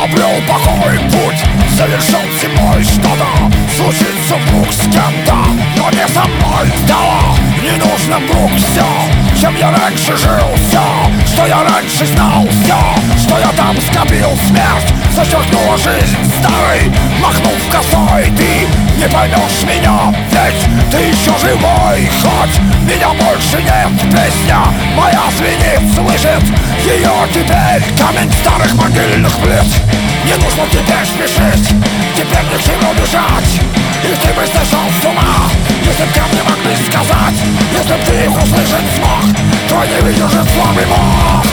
обрел покой, путь совершил зимой. Что-то случится вдруг с кем-то, но не со мной. Да, не нужно вдруг все, чем я раньше жил. Все, что я раньше знал, все, что я там скопил. Смерть зачеркнула жизнь старой, махнув косой. Ты не поймешь меня, ведь ты еще живой. Хоть меня больше нет, песня моя звенит, слышит ее теперь камень старых могильных плит. Не нужно теперь спешить, теперь ни к чему бежать. И ты бы сошел с ума, если б ко мне могли сказать, если б ты их услышать смог, то не выдержит слабый мозг.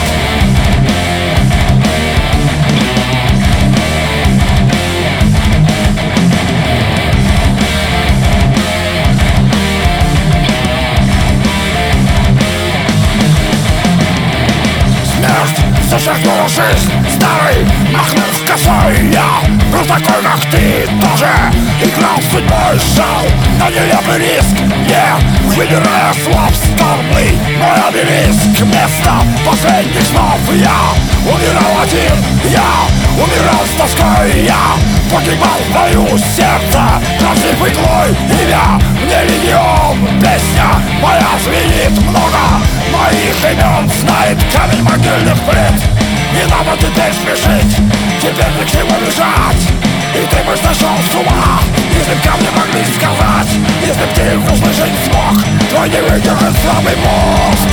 Зачеркнула жизнь старый, махнув косой. Я был такой, как ты, тоже играл судьбой, шел на нелепый риск, не выбирая слов. Столбный мой обелиск, место последних снов. Я умирал один, я умирал с тоской. Я погибал в бою, сердце пронзив иглой. Имя мне легион, песня моя звенит. Много моих имен знает камень могильных плит. Не надо теперь спешить, теперь ни к чему бежать. И ты бы сошел с ума, если б ко мне могли сказать, если б ты их услышать смог, то не выдержит слабый мозг.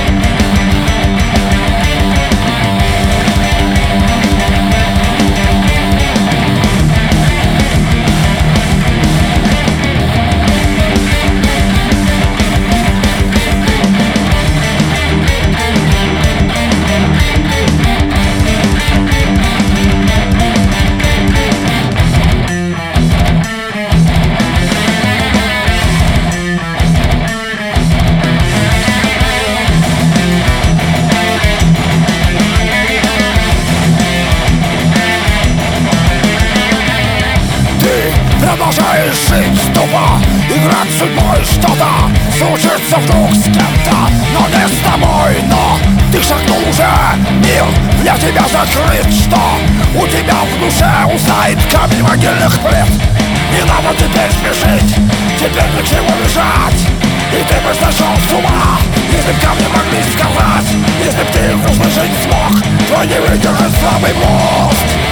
Продолжаешь жить тупо, играть судьбой. Что-то случится вдруг с кем-то, но не с тобой. Но ты шагнул уже, мир для тебя закрыт. Что у тебя в душе узнает камень могильных плит. Не надо теперь спешить, теперь ни к чему бежать. И ты бы сошел с ума, если б ко мне могли сказать, если б ты их услышать смог, то не выдержит слабый мозг.